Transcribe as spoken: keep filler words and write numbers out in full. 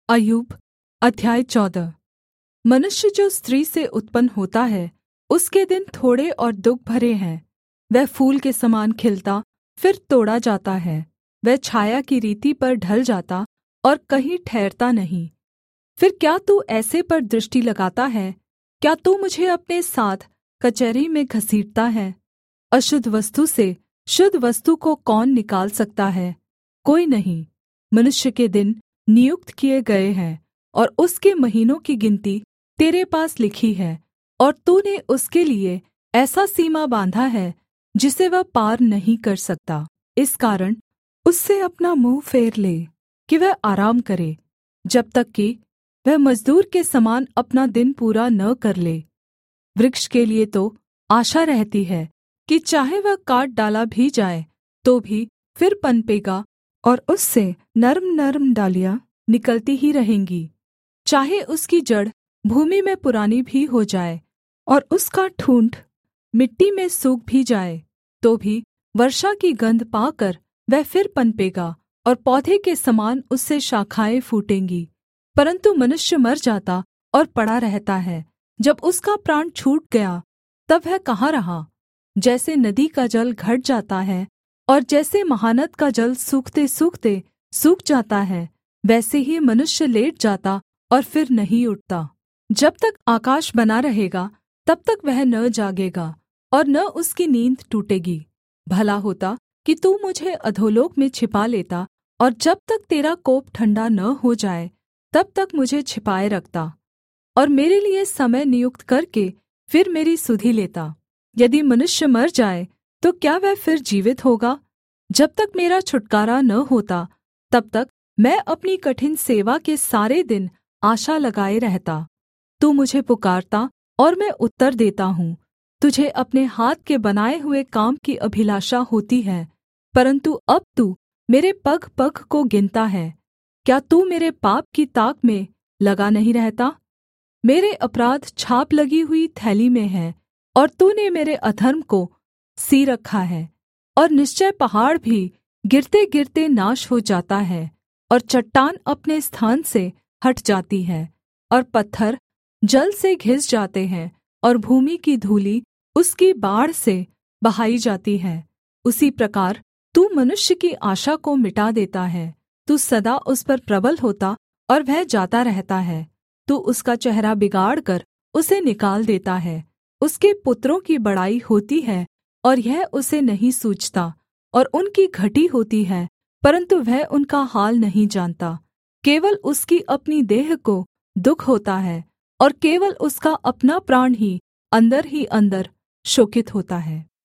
अय्यूब अध्याय चौदह। मनुष्य जो स्त्री से उत्पन्न होता है उसके दिन थोड़े और दुःख भरे हैं। वह फूल के समान खिलता फिर तोड़ा जाता है। वह छाया की रीति पर ढल जाता और कहीं ठहरता नहीं। फिर क्या तू ऐसे पर दृष्टि लगाता है? क्या तू मुझे अपने साथ कचहरी में घसीटता है? अशुद्ध वस्तु से शुद्ध वस्तु को कौन निकाल सकता है? कोई नहीं। मनुष्य के दिन नियुक्त किए गए हैं और उसके महीनों की गिनती तेरे पास लिखी है, और तूने उसके लिए ऐसा सीमा बाँधा है जिसे वह पार नहीं कर सकता। इस कारण उससे अपना मुँह फेर ले कि वह आराम करे, जब तक कि वह मजदूर के समान अपना दिन पूरा न कर ले। वृक्ष के लिए तो आशा रहती है कि चाहे वह काट डाला भी जाए तो भी फिर पनपेगा, और उससे नर्म-नर्म डालियाँ निकलती ही रहेंगी। चाहे उसकी जड़ भूमि में पुरानी भी हो जाए और उसका ठूँठ मिट्टी में सूख भी जाए, तो भी वर्षा की गन्ध पाकर वह फिर पनपेगा और पौधे के समान उससे शाखाएँ फूटेंगी। परन्तु मनुष्य मर जाता और पड़ा रहता है। जब उसका प्राण छूट गया तब वह कहाँ रहा? जैसे नदी का जल घट जाता है और जैसे महानद का जल सूखते सूखते सूख जाता है, वैसे ही मनुष्य लेट जाता और फिर नहीं उठता। जब तक आकाश बना रहेगा तब तक वह न जागेगा और न उसकी नींद टूटेगी। भला होता कि तू मुझे अधोलोक में छिपा लेता, और जब तक तेरा कोप ठंडा न हो जाए तब तक मुझे छिपाए रखता, और मेरे लिए समय नियुक्त करके फिर मेरी सुधि लेता। यदि मनुष्य मर जाए तो क्या वह फिर जीवित होगा? जब तक मेरा छुटकारा न होता तब तक मैं अपनी कठिन सेवा के सारे दिन आशा लगाए रहता। तू मुझे पुकारता और मैं उत्तर देता हूँ। तुझे अपने हाथ के बनाए हुए काम की अभिलाषा होती है, परन्तु अब तू मेरे पग पग को गिनता है। क्या तू मेरे पाप की ताक में लगा नहीं रहता? मेरे अपराध छाप लगी हुई थैली में है, और तूने मेरे अधर्म को सी रखा है। और निश्चय पहाड़ भी गिरते गिरते नाश हो जाता है, और चट्टान अपने स्थान से हट जाती है, और पत्थर जल से घिस जाते हैं, और भूमि की धूलि उसकी बाढ़ से बहाई जाती है। उसी प्रकार तू मनुष्य की आशा को मिटा देता है। तू सदा उस पर प्रबल होता और वह जाता रहता है। तू उसका चेहरा बिगाड़कर उसे निकाल देता है। उसके पुत्रों की बड़ाई होती है और यह उसे नहीं सूझता, और उनकी घटी होती है परन्तु वह उनका हाल नहीं जानता। केवल उसकी अपनी देह को दुःख होता है, और केवल उसका अपना प्राण ही अंदर ही अंदर शोकित होता है।